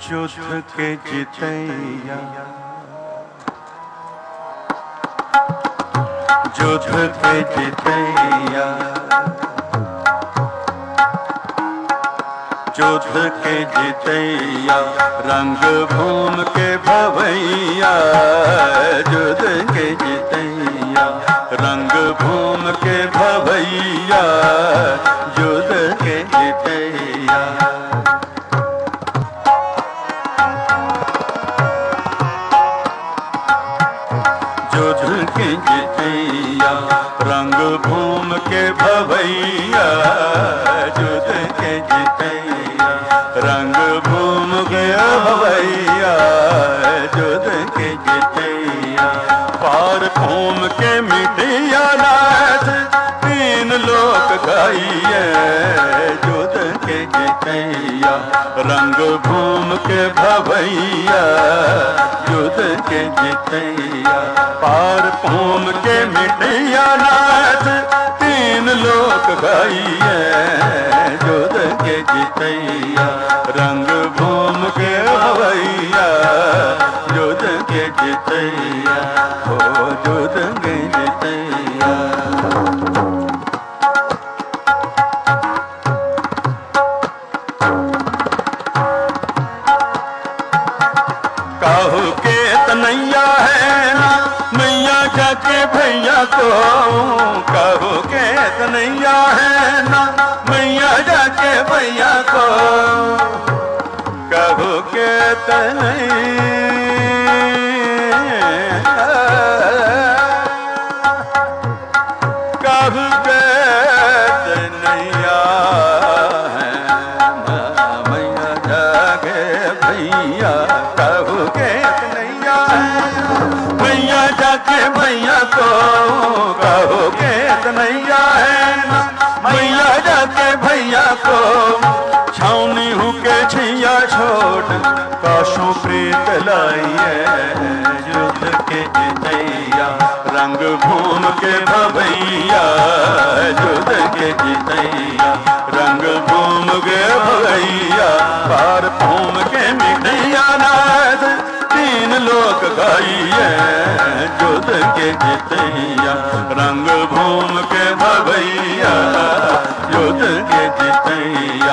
युद्ध के जितैया, युद्ध के जितैया, युद्ध के जितैया, रंग भूम के भवैया, युद्ध के जितैया, रंग भूम के भवैया, युद्ध के जितैया। युद्ध के जितैया, रंग भूम के भवैया, युद्ध के जितैया, रंग भूम के भवैया, युद्ध के जितैया। पार भूम के मिटिया नाथ, तीन लोक गाइए, युद्ध के जितैया, रंग भूम के भवैया, युद्ध के जितैया। पार भूम के मिटिया नाथ, तीन लोक गाइए, युद्ध के जितैया, रंग भूम के भवैया, युद्ध के जितैया, हो युद्ध के जितैया। काहू के तनैया है ना मैया जाके भैया को, काहू के तनैया है ना मैया जाके भैया को, काहू के तनैया, काहू के तनैया है ना मैया जाके भैया, काहू के तनैया है भैया जाके भैया को, काहू के तनैया है ना मैया जाके भैया को। छावनी हूँ के छिया छोट काशों प्रीत लाइए, युद्ध के जितैया, रंग भूम के भवैया, युद्ध के जितैया, रंग भूम के भवैया। पार भूम के मिटैया नाथ, तीन लोक गाइए, युद्ध के जितैया, रंग भूम के भवैया, युद्ध के जितैया।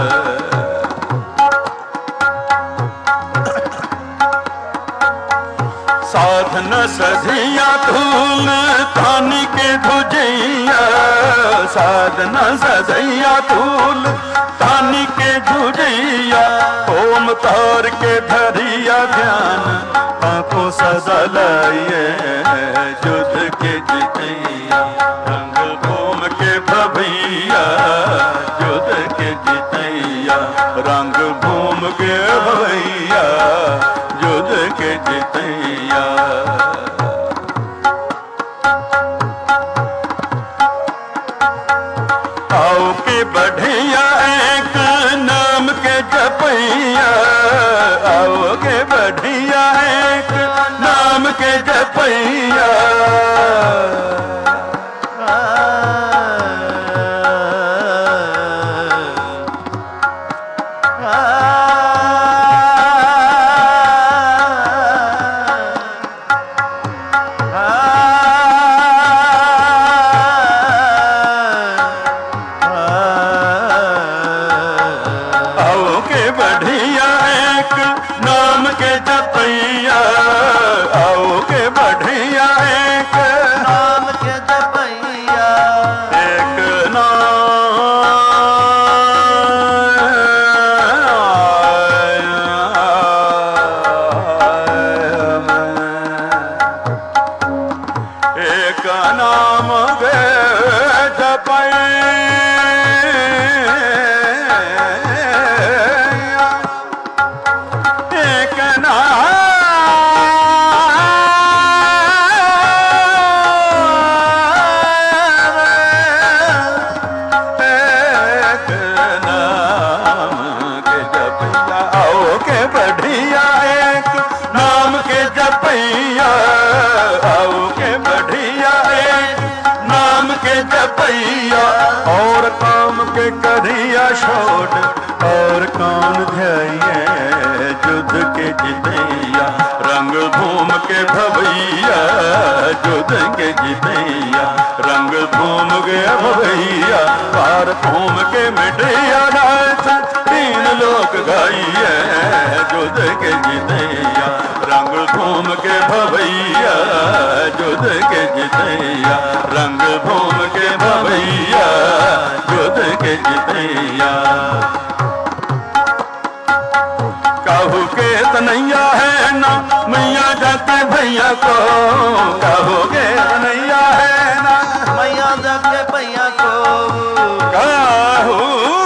साधन सधिया धूल तानी के धुजैया, साधन सधिया धूल तानी के धुजैया। ओम तार के धरिया ध्यान आंखों सजा लाइए, युद्ध के जितैया, रंग भूम के भवैया, युद्ध के जितैया, रंग भूम के भवैया, युद्ध के जितैया। आओ के बढ़िया एक नाम के जपैया, आओ के बढ़िया एक नाम के जपैया। करिया छोड़ और कौन ध्याये जुद के जितैया रंग भूम के भवैया, जुद के जितैया रंग भूम के भवैया, पार भूम के मिटैया नाथ तीन लोक गाइए, जुद के जितैया रंग भूम के भवैया, जुद के जितैया रंग भूम के भवैया, जुद के जितैया। काहू के तनैया है ना मैया जाके भैया को, काहू के तनैया है ना मैया जाके भैया को, काहू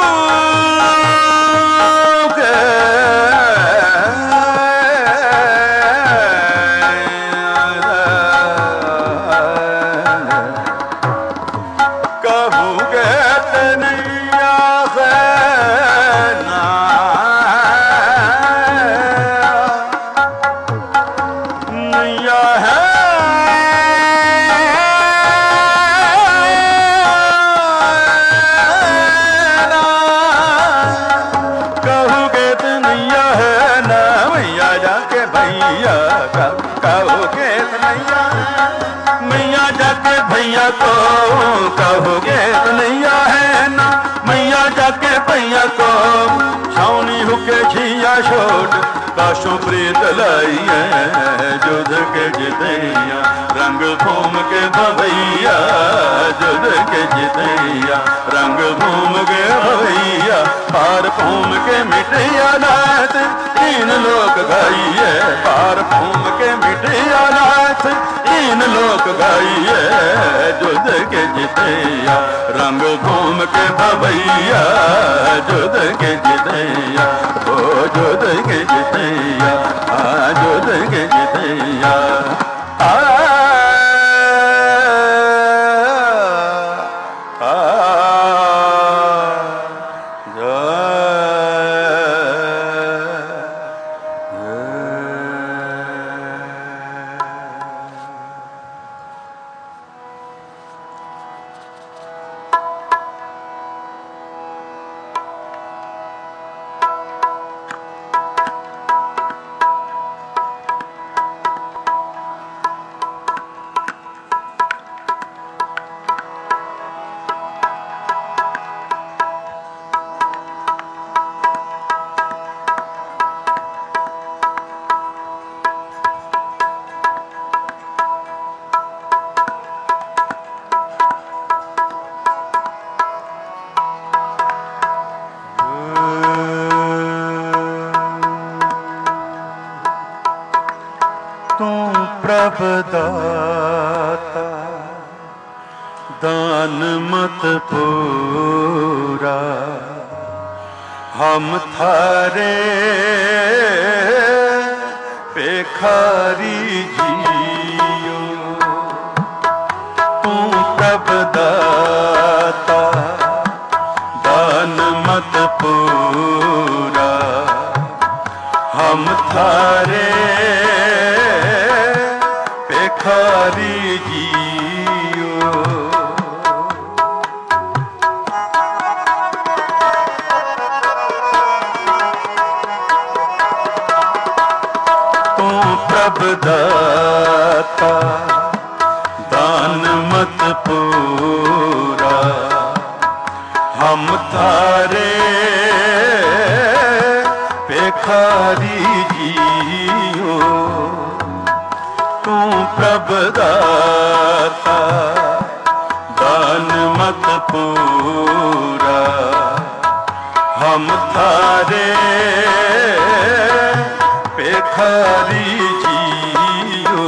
भैया को, कहोगे तनैया है ना मैया जाके भैया को, छावनी हुके झिया छोट काशों प्रीत लाइए, जुद के जितैया रंग भूम के भवैया, जुद के जितैया रंग भूम के भवैया, पार भूम के मिटैया नाथ तीन लोक गाइए, पार भूम के मिटैया नाथ तीन लोक गाइए, जुद के जितैया रंग भूम के भवैया, जुद के जितैया ओ जुद के जितैया, आ जुद के जितैया, दाता दान मत पूरा, हम थारे पेखारी जियो, तू प्रभ दाता दान मत पूरा, हम थारे पेखारी जियो, तू प्रभ दाता दान मत पूरा, हम थारे पेखारी जियो, तू प्रभ दाता दान मत पूरा, हम थारे पेखारी जियो।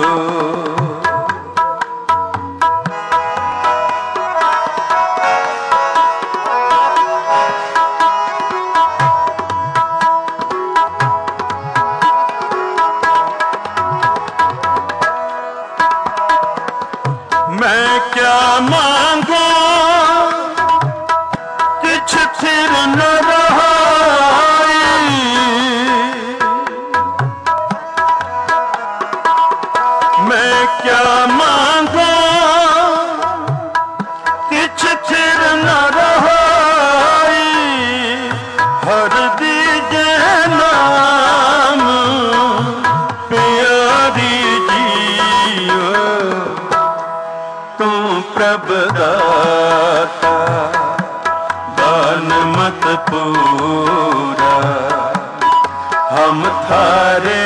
मैं क्या मांगू किछ फिर न रहाई, मैं क्या मांगू किछ फिर न रहाई, हर दीजे नाम प्रभदाता दान मत पूरा हम थारे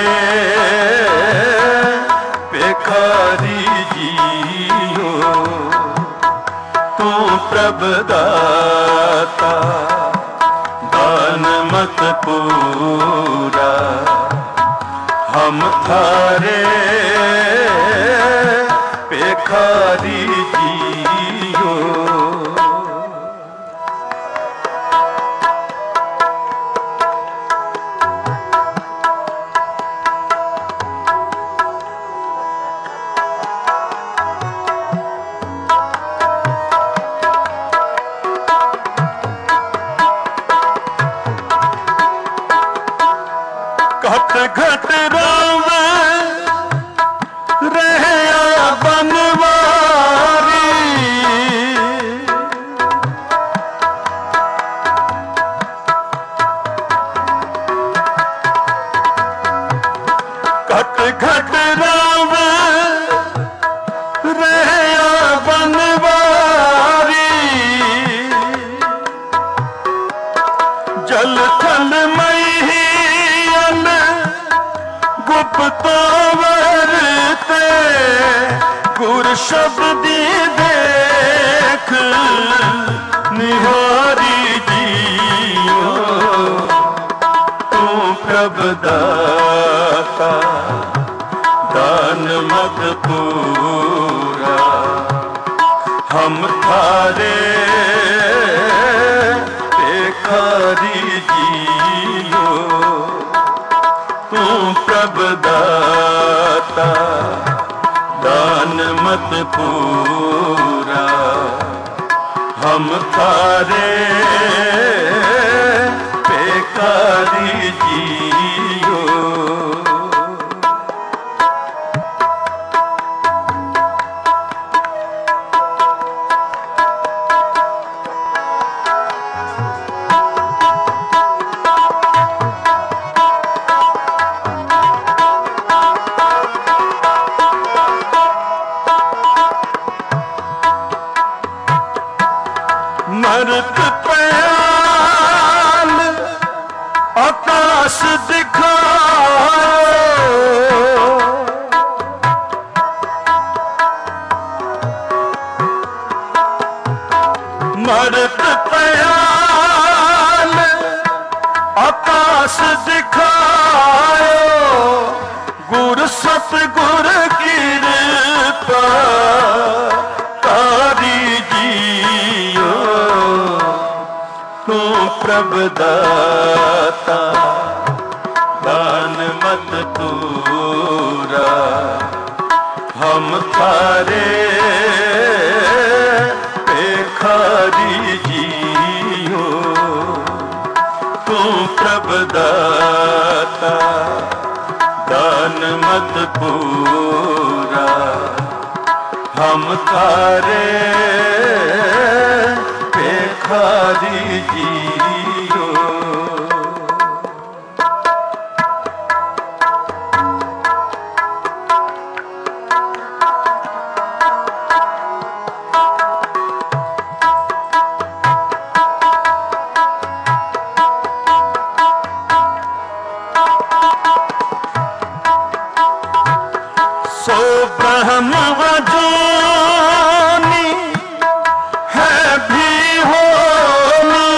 बेकारी जियो तू प्रभदाता दान मत पूरा हम थारे बेकारी जियो घट घट रोवे रहया बनवारी घट घट रोवे रहया बनवारी जल थल मई गुप्तवरते गुर शब्दी देख निहारी जियो तू प्रभदाता दान मत पूरा हम थारे बेकारी जियो तू प्रभदाता दान मत पूरा हम थारे बेकारी जियो मरत प्याल आकाश दिखाओ मरत प्याल आकाश दिखाओ गुर सतगुर कृपा तारी जियो तू प्रभदाता दान मत पूरा हम थारे बेकारी जियो तू प्रभदाता दान मत पूरा हम थारे बेकारी जियो सो ब्रह्म वजूनी है भी होनी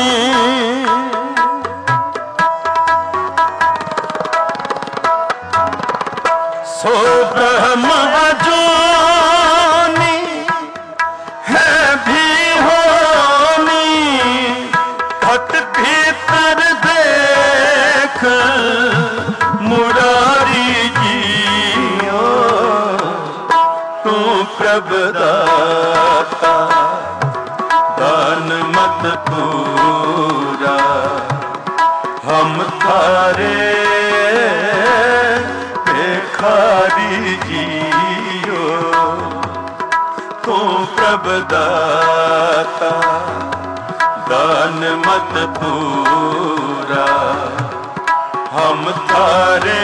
सो ब्रह्म वजूनी है भी होनी घट भीतर देख मुरारी जियो तू प्रभदाता दान मत पूरा हम थारे बेकारी जियो तू प्रभदाता दान मत पूरा हम थारे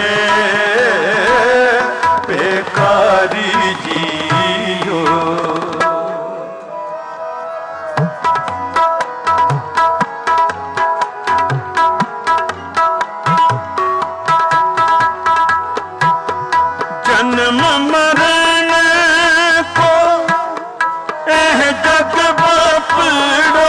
बेकारी जियो जन्म मरण को एह जग बापड़ो,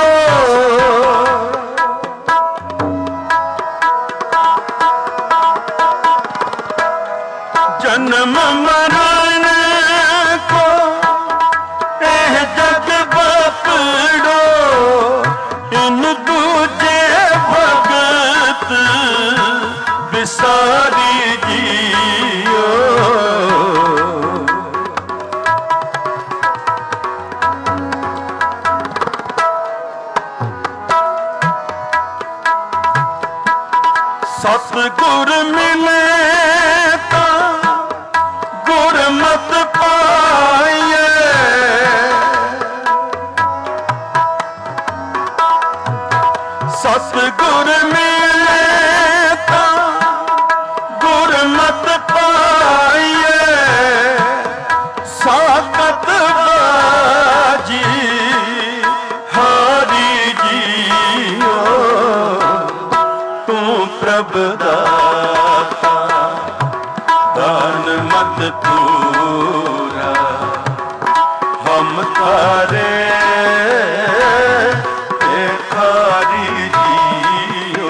जन्म मरण को एह जग बापड़ो, इन दूजे भगत बिसारी जियो। सतगुर मिले ता गुरमत पाइए, सतगुर मिले ता गुरमत पाइए, साकत बाजी हारी जियो। तू प्रभ दाता दान मत पूरा, हम तारे भिखारी जियो।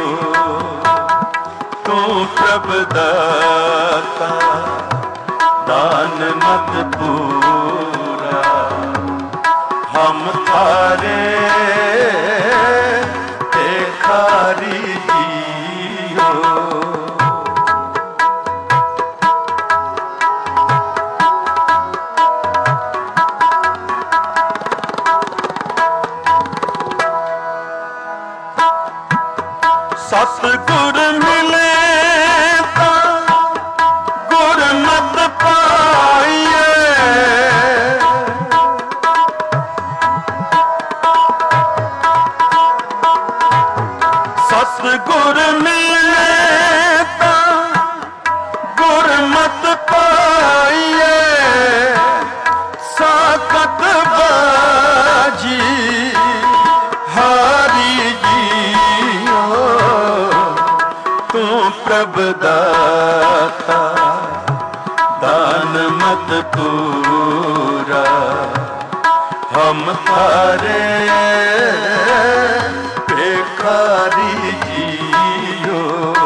तू प्रभ दाता दान मत पूरा, हम तारे भिखारी जियो। सतगुर मिले ता गुरमत पाइए, सतगुर मिले ता गुरमत पाइए, साकत बाजी हारी जियो। तू प्रभ दाता दान मत पूरा, हम तारे भिखारी जियो।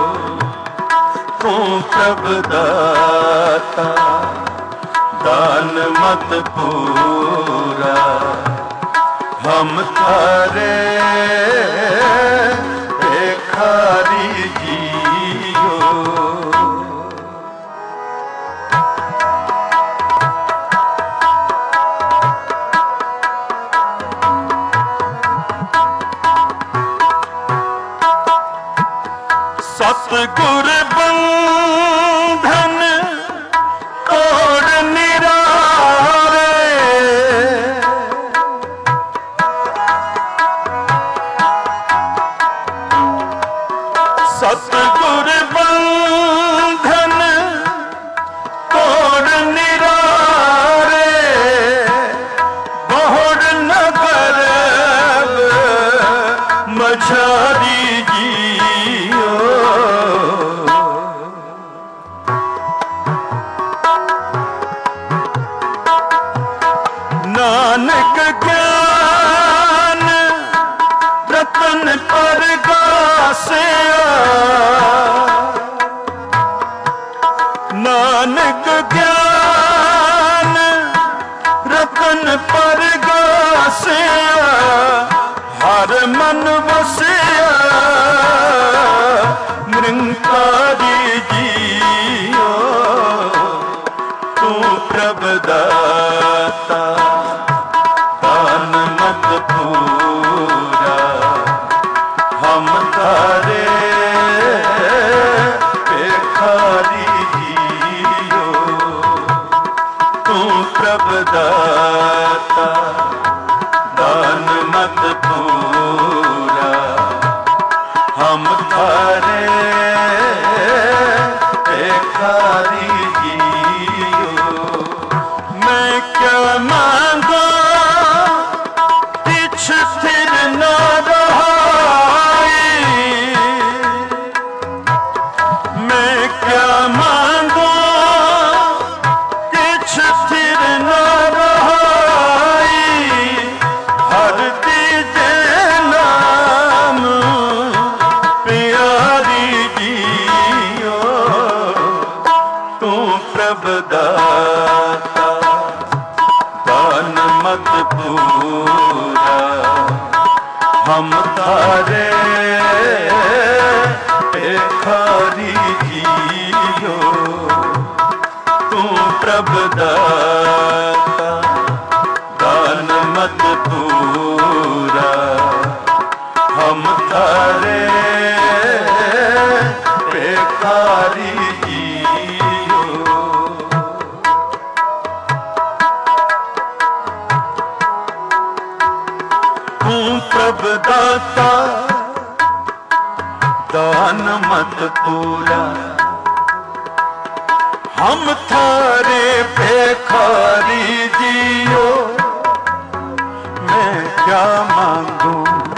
तू प्रभ दाता दान मत पूरा, हम तारे भिखारी जियो। सतगुर बंधन तोड़ निरारे, सतगुर बंधन तोड़ निरारे, बहुड़ नगर मझारी जियो। नानक ज्ञान रतन पर गासिया, नानक ज्ञान रतन पर गासिया, हर मन बसिया निरंकारी जियो। तू प्रभ दाता दान मत पूरा, हम तारे भिखारी जियो। तू प्रभ दाता दान मत पूरा, हम तारे भिखारी जियो। मैं क्या तू प्रभदाता दान मत पूरा हम तारे भिखारी जियो तू प्रभदाता दान मत पूरा हम तारे भिखारी जियो। तू प्रभदाता दान मत पूरा हम थारे भिखारी जियो। मैं क्या मांगू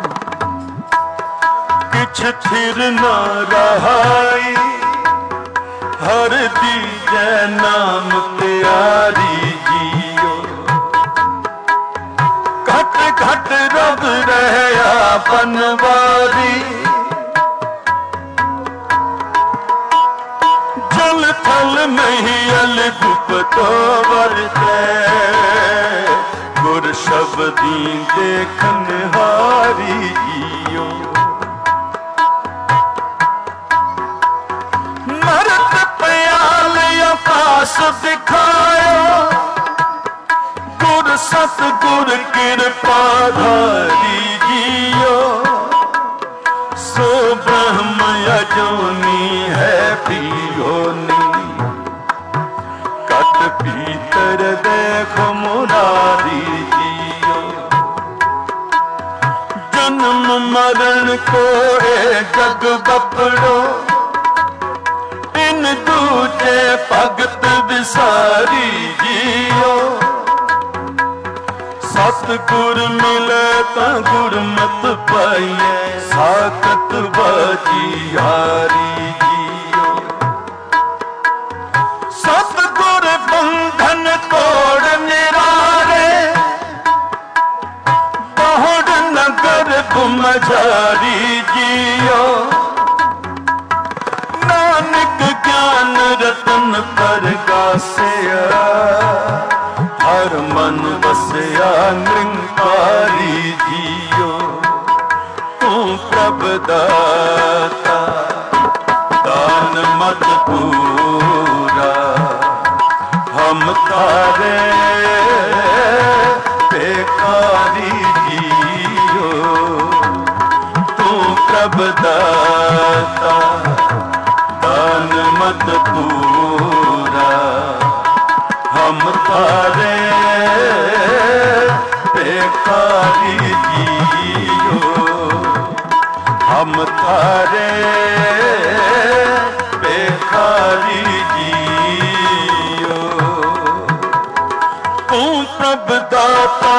किछ फिर न रहाई हर दीजे नाम प्यारी जियो। घट घट रब रहया बनवारी जल थल नहीं अल गुप्तो वरते गुर शब्दी देखन हारी जियो। मरत प्याल अपास दिखायो गुर सतगुर कृपा धारी जियो। सो ब्रह्म अजोनी है पियोनी कट भीतर देखो मुरारी जियो। जन्म मरण को ए जग बपड़ो इन दूजे भगत विसारी जियो। सतगुर मिले ता गुरमत पाइए साकत बाजी हारी जियो। सतगुर बंधन तोड़ निरारे बहुड़ नगर गुमझारी जियो। नानक ज्ञान रतन परगासिया हर मन बसया निरंकारी जियो। तू प्रभदाता दान मत पूरा हम तारे भिखारी जियो। तू प्रभदाता दान मत पूरा हम तारे भिखारी जियो। हम तारे भिखारी जियो। तू प्रभदाता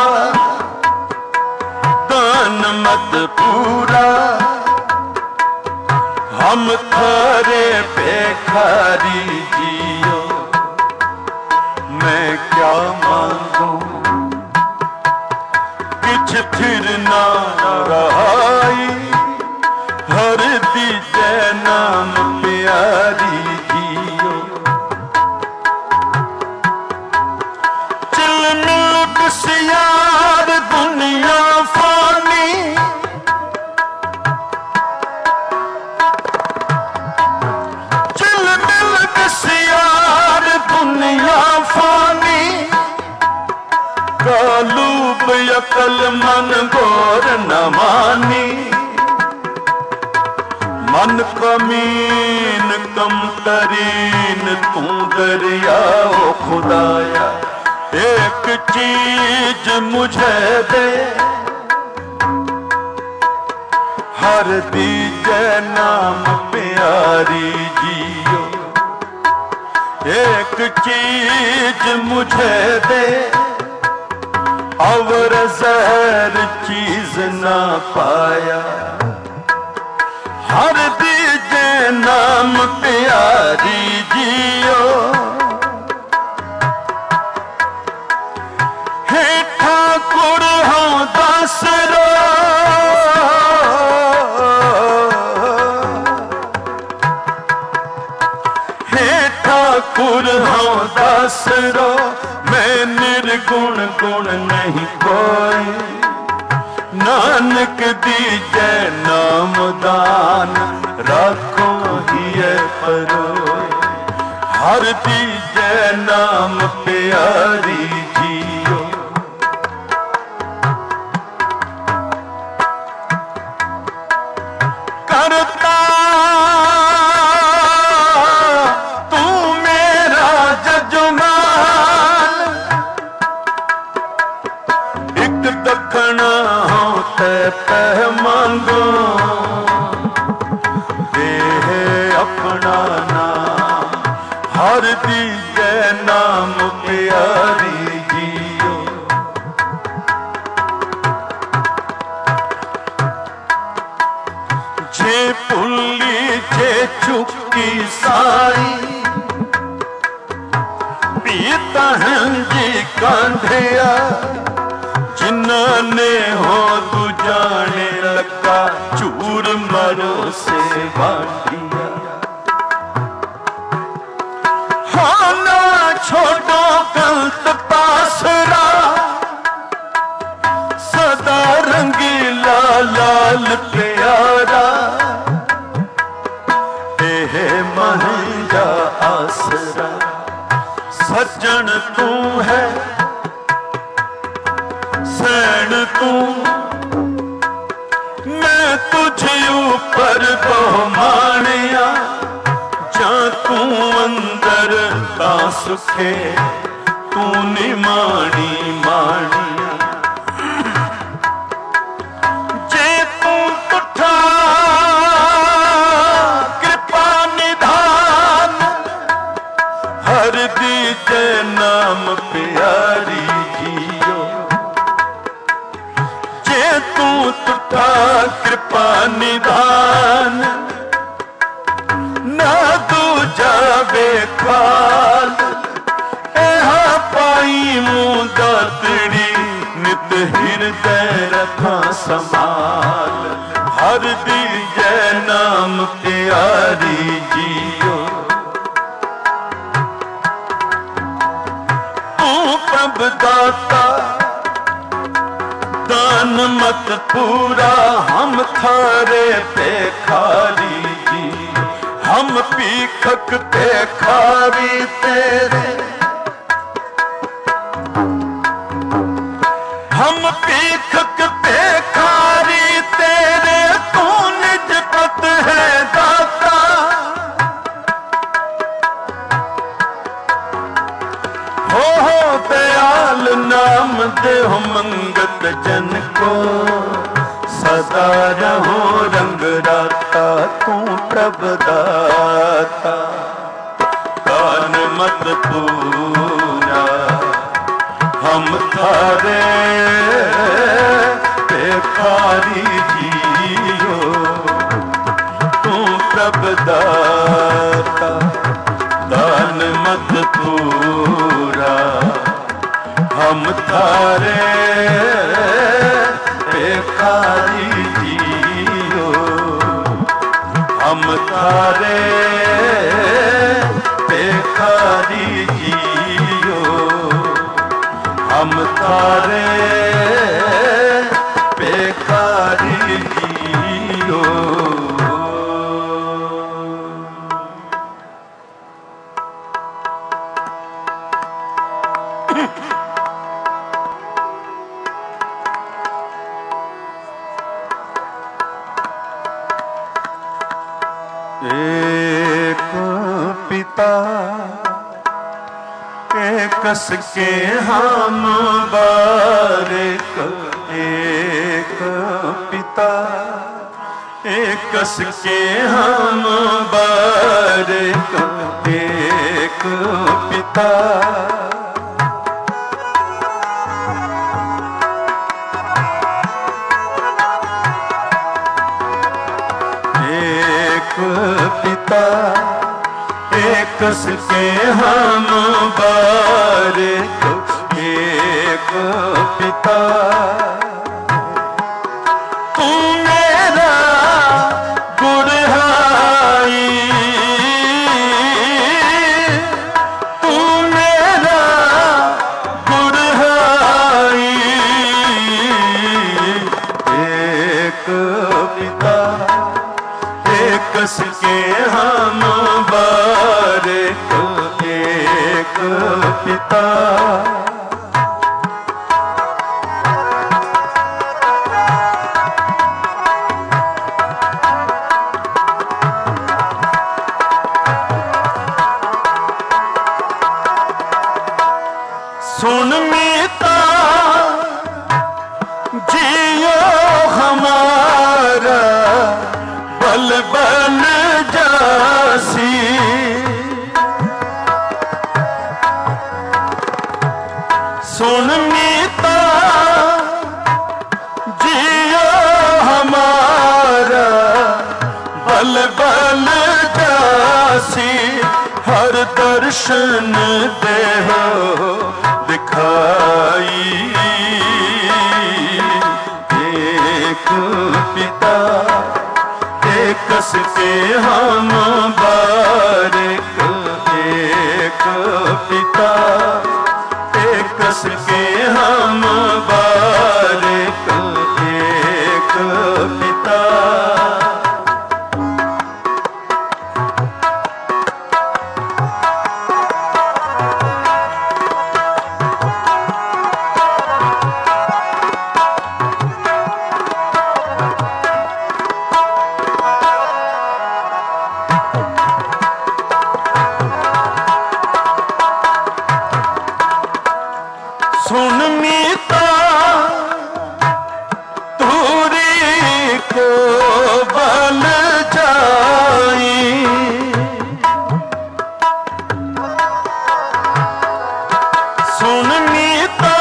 दान मत पूरा हम थारे भिखारी जियो। मैं क्या मांगू किछ फिर ना रहाई हर दीजे नाम प्यारी जियो। चिल मिल बसियार दुनिया फानी चिल मिल बसियार दुनिया फानी कालूब अकल मन गोर न मानी। मन कमीन कम तरीन तू दरिया ओ खुदाया एक चीज मुझे दे हर दीजे नाम प्यारी जियो। एक चीज मुझे दे और जहर चीज ना पाया हर दीजे नाम प्यारी जियो। हे ठाकुर हो दासरो हे ठाकुर आसरो, मैं निर्गुण गुण नहीं कोई। नानक दीजे नाम दान, राखो हिये परोए। हर दीजे नाम प्यारी जियो। करता तू मेरा जजमान, एक दखना हो ते पह मांगो। देह अपना नाम, हर दीजे नाम प्यारी जियो। जे पुल्ली जे चुकी साई, पीता जी कांधिया। जिन्होंने हो तू जाने लगा, चूर मरो से बांधिया। हाँ ना छोड़ो गलत पासरा, सदा रंगीला लाल प्यारा। एहे महंगा आसरा, सज्जन तू है सैन तू। मैं तुझे ऊपर बहुमानिया, जा तू अंदर का सुखे, तू निमाणी मानिया। जे तू तुठा कृपा निधान, हर दीजे नाम प्यारी जियो। जे तू तुठा कृपा निधान, ना दूजा बेखाल। एहा पाई मुदा तिड़ी, नित हृदय रखा समाल। हर दीजे नाम प्यारी जियो। तू प्रभ दाता दान मत पूरा, हम थारे पेखारी जी। हम पीखक पेखारी तेरे, हम पीखक पेखारी तेरे। तू निज पत है दाता, हो दयाल नाम देहो मंगत जन को। सदा रहो रंग राता, तू प्रभ दाता। दान मत पूरा, हम थारे बेखारी जियो। तू प्रभ दाता, दान मत पूरा, हम थारे बेखारी जियो। हम थारे बेखारी जियो। हम थारे बेखारी जियो। एक पिता एकस के हम बारिक। एक पिता एकस के हम बारिक। एक पिता पिता एकस के हम बारिक। एक पिता तू मेरा गुड़हाई, तू मेरा पिता। सुन मीता जियो हमारा बल बल जासी, सुन मीता जियो हमारा बल बल जासी, हर दर्शन दे हो दिखाई एक पिता, एक के हम बारिक एक पिता, एक के हम बारिक एक पिता। सुन मीता तुरी को बल जाई, सुन मीता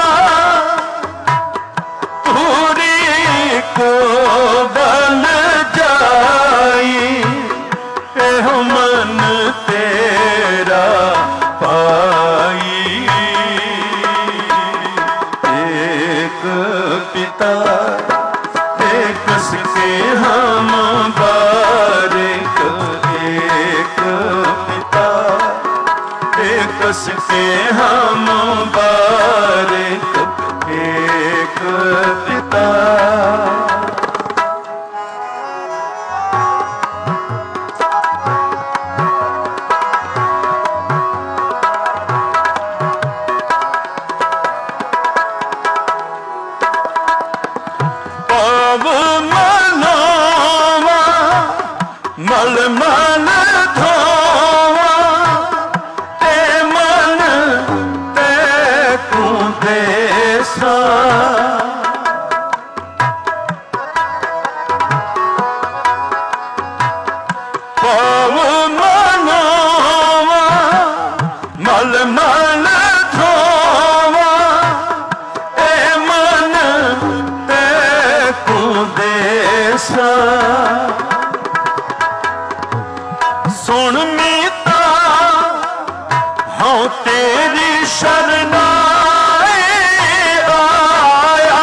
तुरी को बल जाई, एहो मन तेरा पाई पिता, एक के हम बारिक एक पिता, एक के हम बारिक एक पिता। मल मन धोवा ते मन ते कुदेसा, पव मनोवा मल मन धोवा ते मन ते कुदेसा। सुन मीता हाँ तेरी शरणाई आया,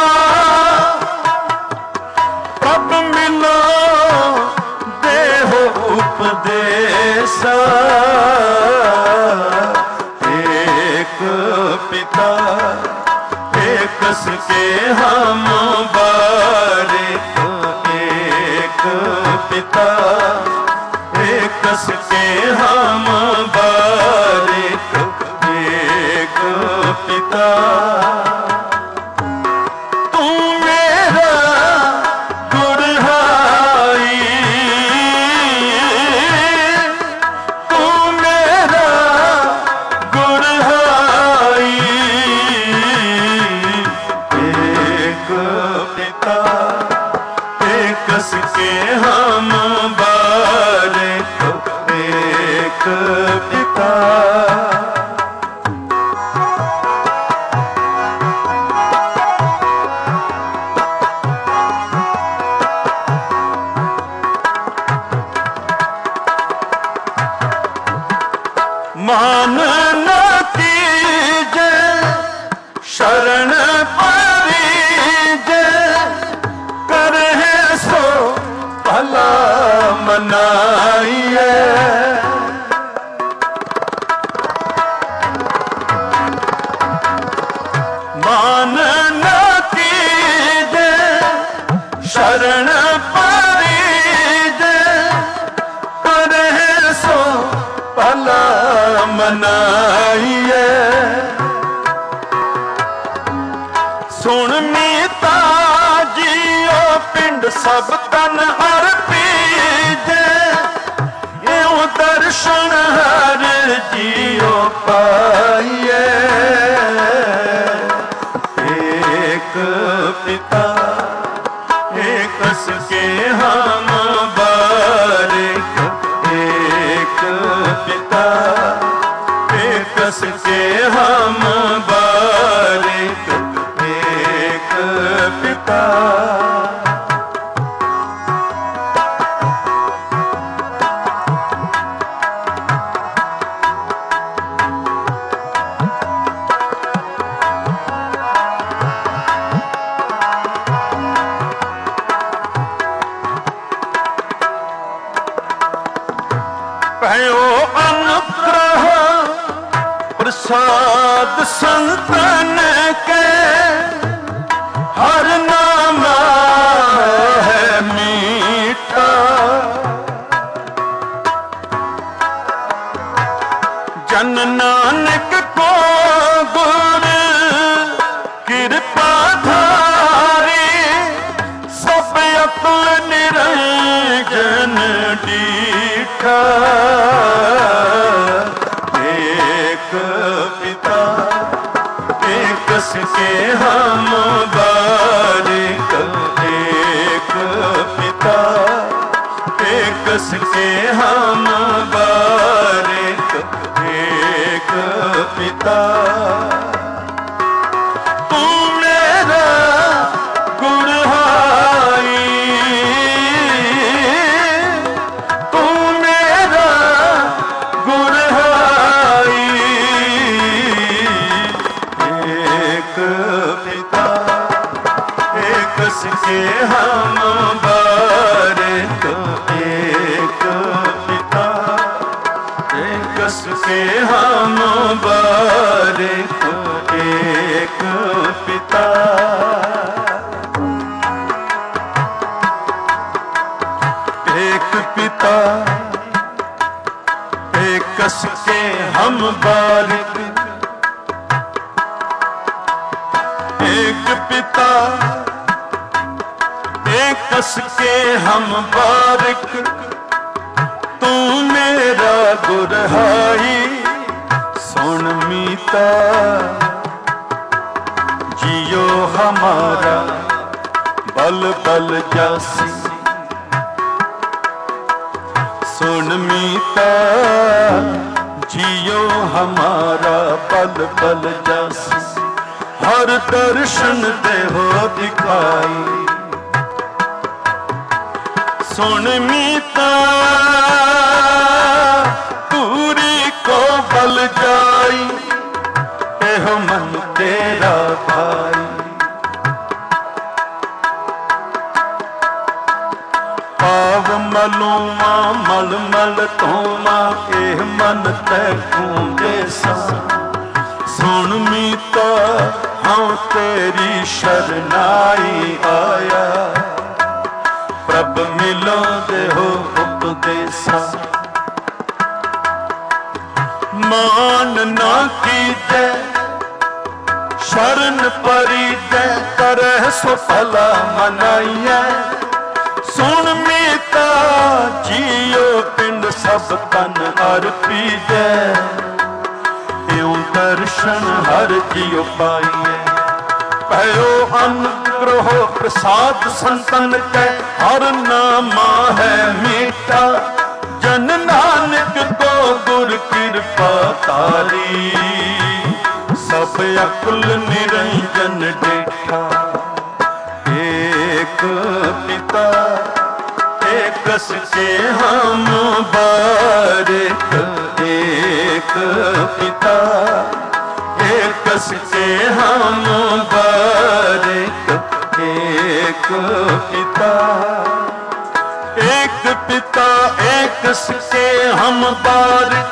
प्रभ मिलो देहो उपदेसा, एक पिता एक के हम बारिक एक पिता, एक के हम बारिक एक पिता। तू मेरा गुड़हाई, तू मेरा गुड़हाई एक पिता, एक के हम बारिक एक पिता। मान न कीजे शरण परिजे, करे सो भला मनाइए, मान न कीजे शरण परिजे, करे सो भला मनाइए। सुन मीता जियो पिंड सब तन अर्पीजे, यूं दर्शन हर जियो पाइए। एक पिता एक सके हम बारिक, एक पिता एक सके हम बारिक, एक पिता। भयो अनुग्रह प्रसाद संतन के, हर नाम है मीठा। जन नानक को गुर कृपा धारी, सब अकुल निरंजन डीठा। एक पिता एक सके हम बारिक, एक पिता एक सके हम बारिक, एक पिता। तू मेरा गुरहाई, तू मेरा गुरहाई। एक पिता एक सके हम बारिक, एक पिता एक सके हम बारिक, एक पिता। एक पिता एक सके हम बारिक, एक पिता एक सके हम बारिक। तू मेरा गुरहाई सुन मीता, जियो हमारा बल बल जासी। सुन मीता जियो हमारा बल बल जासी, हर दर्शन देहो दिखाई। सुन मीता पूरी को बल जाई, एहो मन तेरा भाई। पाव मलूमा मल मल तोमा, एह मन तैकूं जैसा। सुन मीता हाँ तेरी शरनाई आया, प्रभ मिलो देहो उपदेसा। मान ना कीजे शरण परिजे, करह सो भला मनाइए। सुन मीता जियो पिंड सब तन अर्पीजे, यूं दर्शन हर जियो पाइए। भयो अनुग्रह प्रसाद संतन के, हर नामा है मीठा। जन नानक को गुर कृपा तारी, सब अकुल निरंजन देखा। एक पिता एक सके हम बारिक, एक पिता एक सके हम बारिक, एक पिता। एक पिता एक सके हम बारिक।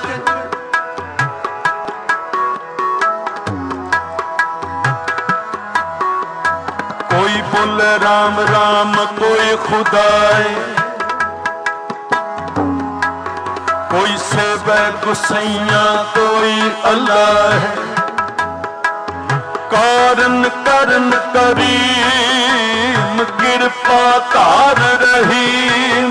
कोई बोले राम राम कोई खुदाए, कोई सेवे गुसैया कोई अल्लाह है, कारण करन करीम कृपा कार रहीम।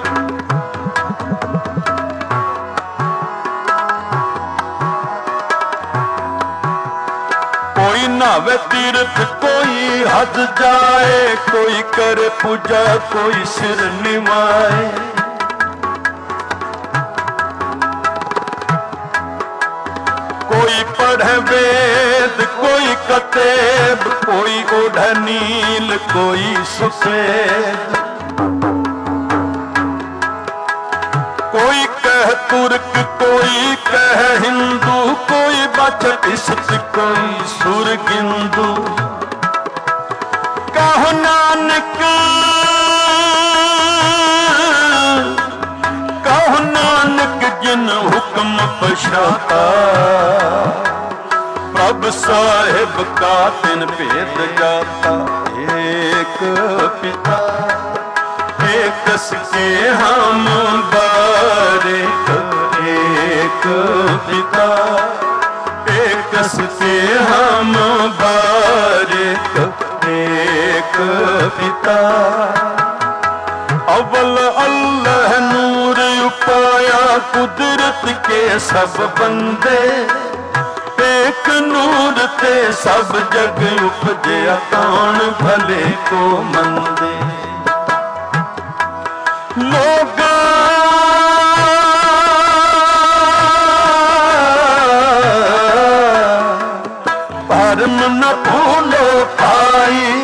कोई नावे तीर्थ कोई हज जाए, कोई करे पूजा कोई सिर निवाए। कोई पढ़े वेद कोई कतेब, कोई ओढ़े नील कोई सफेद। कोई कह तुर्क कोई कह हिंदू, कोई बचत कोई सुरगिंदू। कहो नानक जिन हुक्म पछाता, प्रभ साहिब का तिन भेद जाता। एक पिता एक के हम बारिक, एक पिता एक के हम बारिक, एक पिता। अव्वल अल्लाह नूर उपाया कुदरत के सब बंदे, एक नूर ते सब जग उपजया, कौन भले को मंदे। लोग परम न भूलो पाई,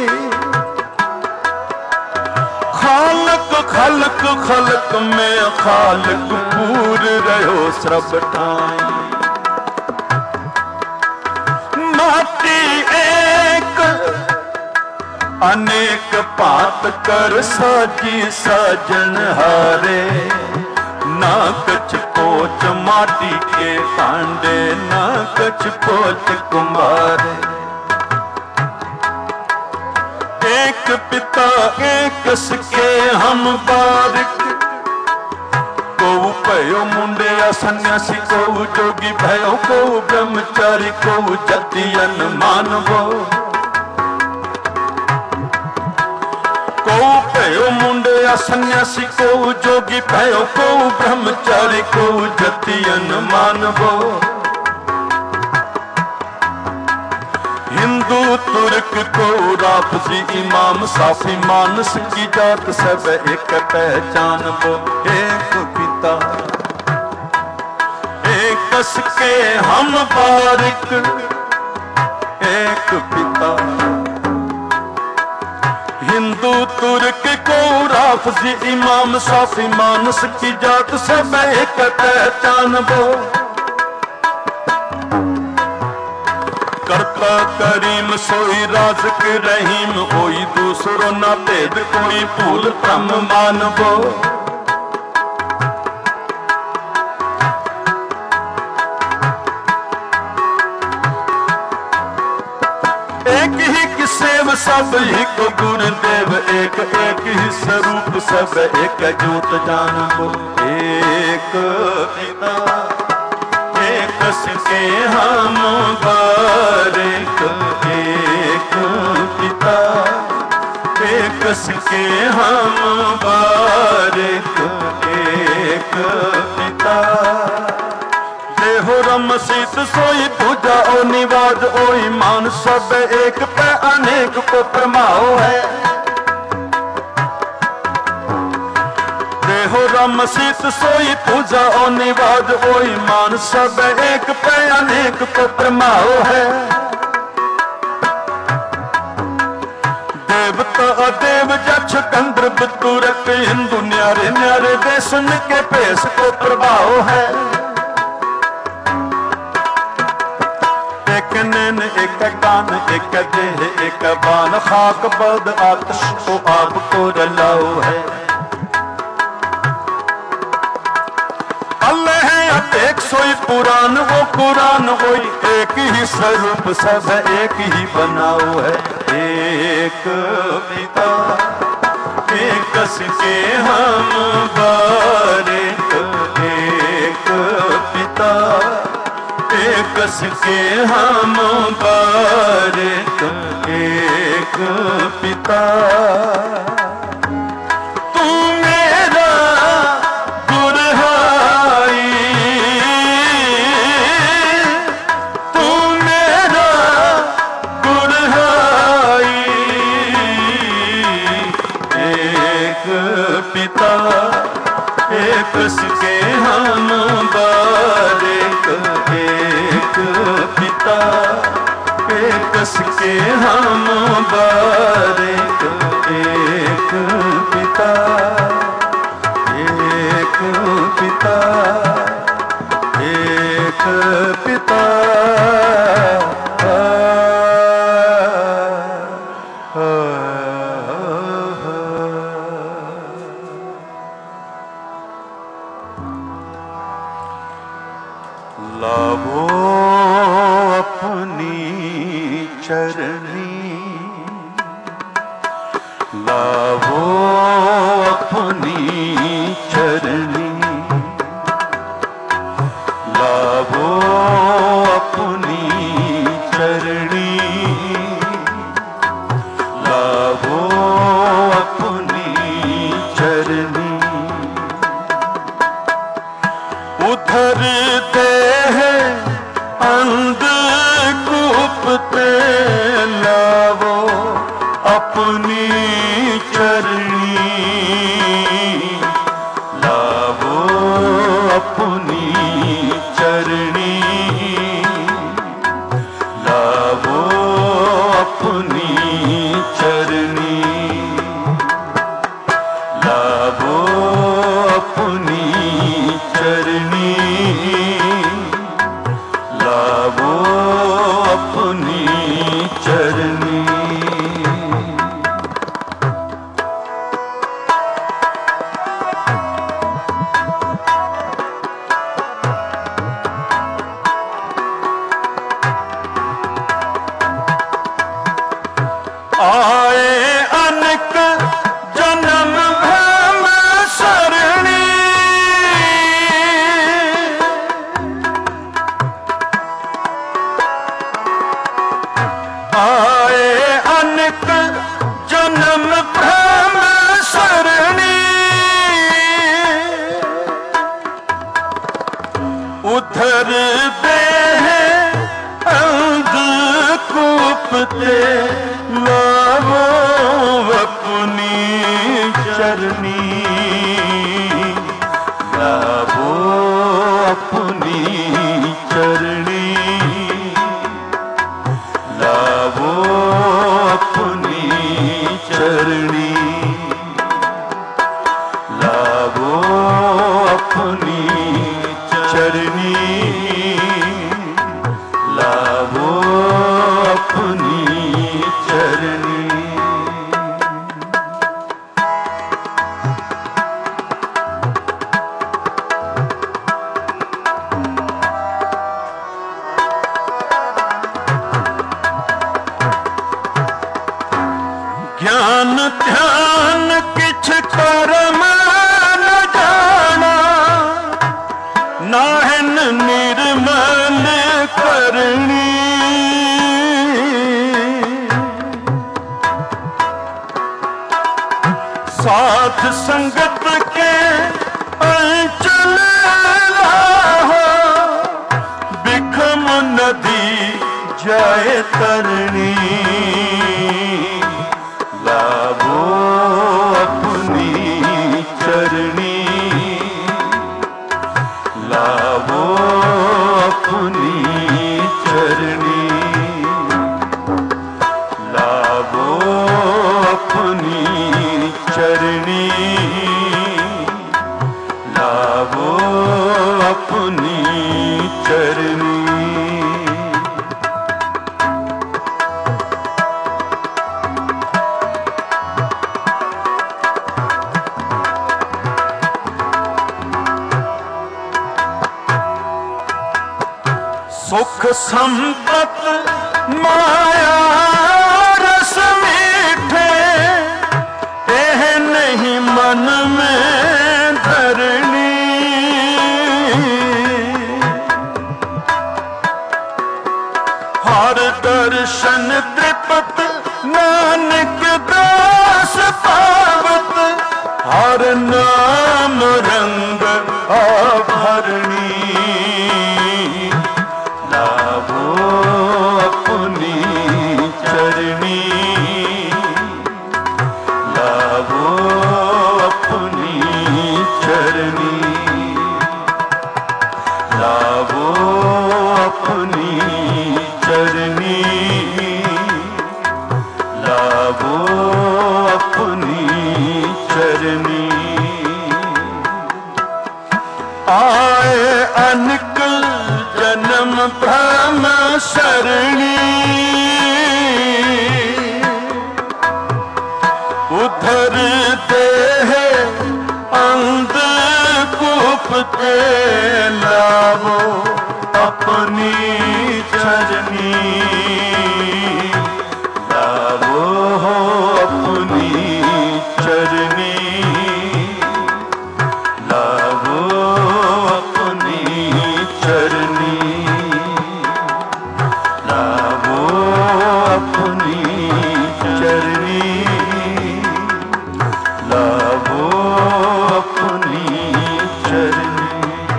खलक खलक में खालक पूर रहो सब ठाई। माटी एक अनेक पात कर साजी साजन हारे, ना कछ पोच माटी के पांडे, ना कछ पोच कुमारे। एक पिता एक सके हम बारिक, को भयो मुंडे सन्यासी, को जोगी भयो, को ब्रह्मचारी, को जतियन मानवो। को भयो मुंडे सन्यासी, को जोगी भयो, को ब्रह्मचारी, को जतियन मानवो। हिंदू तुर्क को राफजी इमाम साफी, मानस की जात सब एक पहचान वो। एक पिता एक के हम बारिक, एक पिता। हिंदू तुर्क को राफजी इमाम साफी, मानस की जात सब एक पहचान वो। करता करीम सोई राज़िक रहीम, कोई दूसरो ना भेद कोई भूल ब्रह्म मानवो। एक ही की सेव सब ही को गुरुदेव, एक एक ही स्वरूप सब एक ज्योत जानवो। एक पिता एक के हम बारिक, एक पिता एक के हम बारिक, एक पिता। देहो रम शीत सोई पूजा ओ निवाज, ओई मान सब एक पे अनेक को प्रमाओ है। देहो रम शीत सोई पूजा ओ निवाज, ओई मान सब एक पे अनेक को प्रमाओ है। देवता देव जक्ष कंद्र बितुरक, हिंदू न्यारे न्यारे देशन के पेश को प्रभाव है। एक नैन एक कान एक देह एक बान, खाक बद आतश को आपको रलाओ है। अल्लाह है एक सोई पुराण, वो कुरान वही एक ही स्वरूप सब एक ही बनाओ है। एक पिता एक के हम बारिक, एक पिता, एकस के हम बारिक एक पिता। तू मेरा गुरहाई, तू मेरा गुरहाई, एक पिता एकस के हम बारिक एक पिता, एकस के हम बारिक एक पिता, एक पिता, एक पिता। लावो अपनी चरनी, लावो अपनी चरनी, लावो अपनी चरनी, लावो अपनी चरनी। उधर दे अंधकूपते लावो अपनी चरनी, लावो अपनी चरनी, लावो अपनी चरनी, लावो अपनी चरनी, लावो अपनी चरनी। आए अनेक जन्म भ्रम सरणी, आए अनेक जन्म भ्रम सरणी, उधर दे अंधकूपते लावो अपनी चरनी, लावो अपनी चरनी, लावो अपनी चरनी, लावो अपनी चरनी, लावो अपनी चरनी। ज्ञान ध्यान किछ कर्म न जाना, नाहन निर्मल करनी, साध संगत के अंचल लाहो, बिखम नदी जाए तरनी, लावो अपनी चरनी, लावो अपनी चरनी, लावो अपनी चरनी, लावो अपनी चरनी। सुख संपत माया रस मीठे, एह नहीं मन में धरनी, हर दर्शन तृप्त नानक दास पावत, हर नाम रंग आभरणी, लाभो अपनी चरणी, लाभो अपनी चरणी, लाभो अपनी चरणी, लाभो अपनी चरणी। आए अनेक जन्म भ्रम सरणी, उधर देह अंधकूप के, लाभो अपनी चरणी, लाभो अपनी चरणी, लाभो अपनी चरणी, लाभो अपनी चरणी, लाभो अपनी चरणी।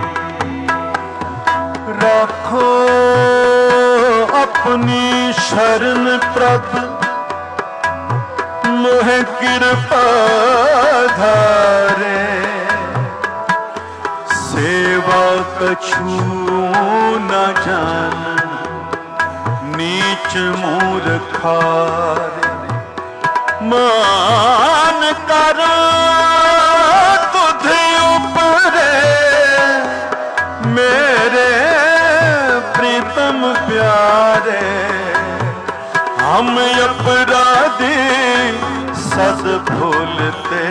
राखो अपनी शरण प्रभ, मोह कृपा धारे, सेवा कछु न जान नीच मूर्खारे, मान कर तुझे ऊपरे, मेरे प्रीतम प्यारे, हम अपराधी सद भूलते,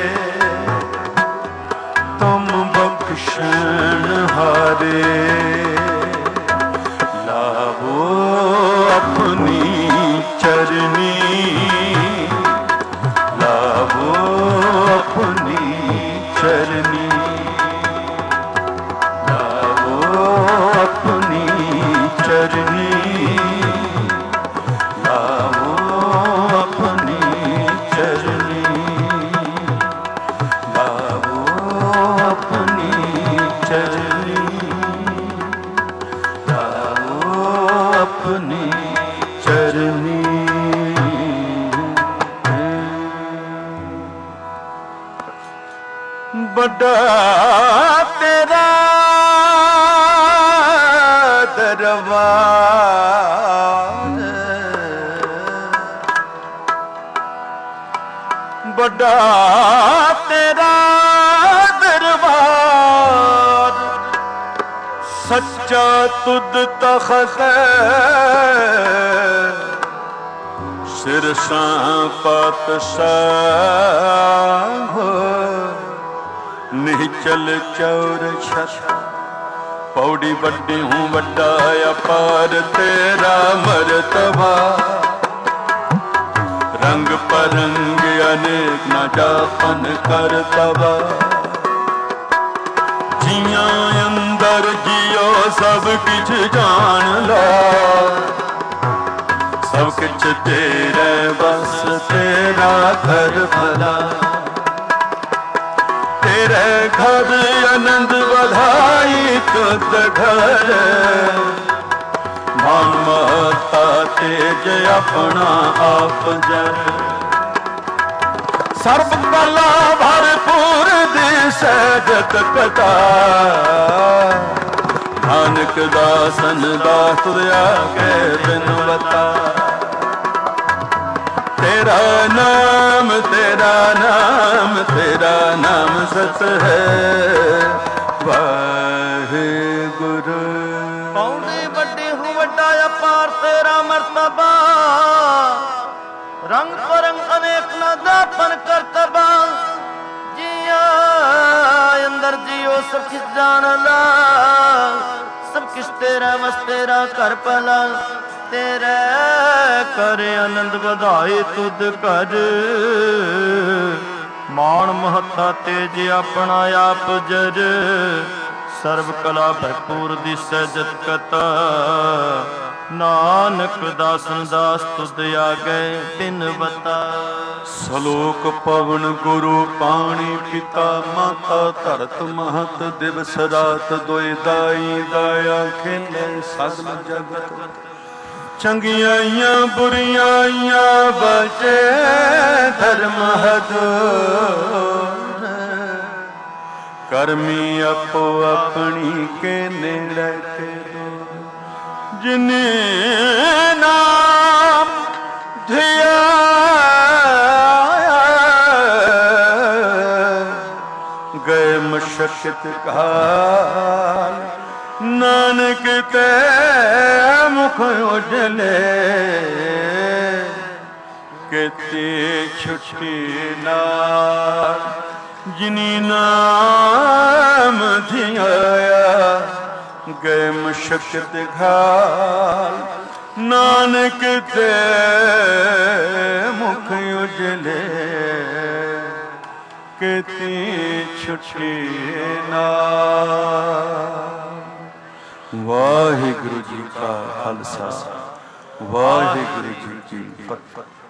तुम बख्शण हारे, लाभो अपनी चरणी, लाभो अपनी चरणी, लाभो अपनी चरणी, लाभो अपनी चरणी, लाभो अपनी चरणी, लाभो अपनी चरणी। बड़ा तेरा दरबार, बड़ा तेरा दरबार, सच्चा तुद तख्त सिरसां पातशाह, निचल चौर छत, पौड़ी बड़ी हूँ बड़ा अपार तेरा मरतबा, रंग परंग अनेक न जापन करतबा, जिया अंदर जियो सब किछ जान ला, सब किछ तेरे बस तेरा घर भला, तेरे घर आनंद बधाई तुद घर, मान महता तेज अपना आप जर, सर्व कला भरपूर दिसै जत कटा, नानक दासन दास तुरया के बिन बता, तेरा नाम तेरा नाम तेरा नाम सत है, वाहिगुरु। पौड़ी बड़ी हूँ बड़ा अपार तेरा मर्तबा, रंग परंग अनेक न दापन करतबा, जिया अंदर जियो सब किस जान ला, सब किस तेरा बस तेरा कर पला, तेरे कर आनंद बधाई तुद कर, मान महता तेज अपना आप जर, सर्व कला भरपूर दिसै जत कता, ਨਾਨਕ ਦਾਸਨ ਦਾਸ ਤੁਧ ਆਗੇ ਤਿਨ ਬਤਾ। ਸਲੋਕ ਪਵਨ ਗੁਰੂ ਪਾਣੀ ਪਿਤਾ ਮਾਤਾ ਧਰਤ ਮਹਤ ਦਿਵਸ ਰਾਤ ਦੋਇ ਦਾਈ ਦਾਇਆ ਖੇਲੇ ਸਗਲ ਜਗਤ। ਚੰਗਿਆਈਆਂ ਬੁਰੀਆਈਆਂ ਬਚੇ ਧਰਮ ਹਦ। ਕਰਮੀ ਆਪੋ ਆਪਣੀ ਕੇ ਨੇੜੇ ਕੇ ਜਿਨੇ ਨਾਮ ਧਿਆਇਆ ਗਏ ਮਸ਼ਕਤ ਕਾਲ। ਨਾਨਕ ਤੇ ਮੁਖ ਉਜਲੇ ਕਿਤੇ ਛੁੱਟੀ ਨਾਲ। ਜਿਨੀ ਨਾਮ ਧਿਆਇਆ ਗਏ ਮਸ਼ਕਤ ਘਾਲ। ਨਾਨਕ ਤੇ ਮੁਖ ਉਜਲੇ ਕਿਤੇ ਛੁੱਟੀ ਨਾਲ। ਵਾਹਿਗੁਰੂ ਜੀ ਕਾ ਖਾਲਸਾ, ਵਾਹਿਗੁਰੂ ਜੀ ਕੀ ਫਤਿਹ।